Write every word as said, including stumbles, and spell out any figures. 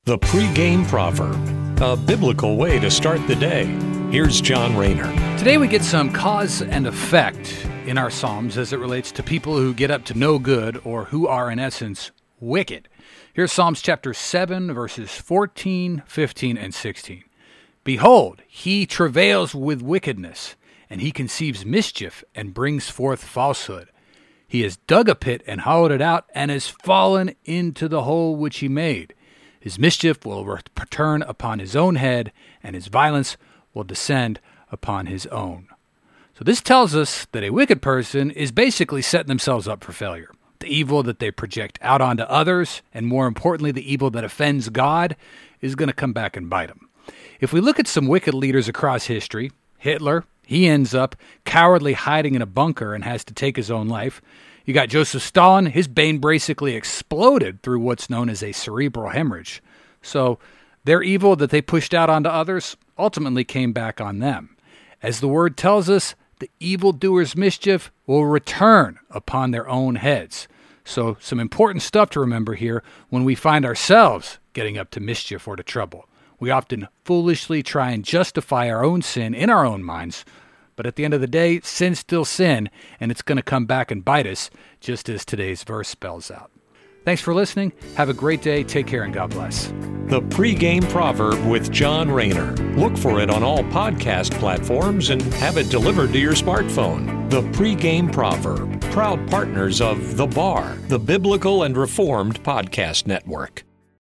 The pregame proverb, a biblical way to start the day. Here's John Rayner. Today we get some cause and effect in our Psalms as it relates to people who get up to no good or who are, in essence, wicked. Here's Psalms chapter seven, verses fourteen, fifteen, and sixteen. Behold, he travails with wickedness, and he conceives mischief and brings forth falsehood. He has dug a pit and hollowed it out, and has fallen into the hole which he made. His mischief will return upon his own head, and his violence will descend upon his own. So this tells us that a wicked person is basically setting themselves up for failure. The evil that they project out onto others, and more importantly, the evil that offends God, is going to come back and bite them. If we look at some wicked leaders across history, Hitler, he ends up cowardly hiding in a bunker and has to take his own life. You got Joseph Stalin, his brain basically exploded through what's known as a cerebral hemorrhage. So their evil that they pushed out onto others ultimately came back on them. As the word tells us, the evildoer's mischief will return upon their own heads. So some important stuff to remember here when we find ourselves getting up to mischief or to trouble. We often foolishly try and justify our own sin in our own minds, but at the end of the day, sin's still sin, and it's going to come back and bite us, just as today's verse spells out. Thanks for listening. Have a great day. Take care, and God bless. The pregame proverb with John Rayner. Look for it on all podcast platforms and have it delivered to your smartphone. The pregame proverb, proud partners of The Bar, the Biblical and Reformed Podcast Network.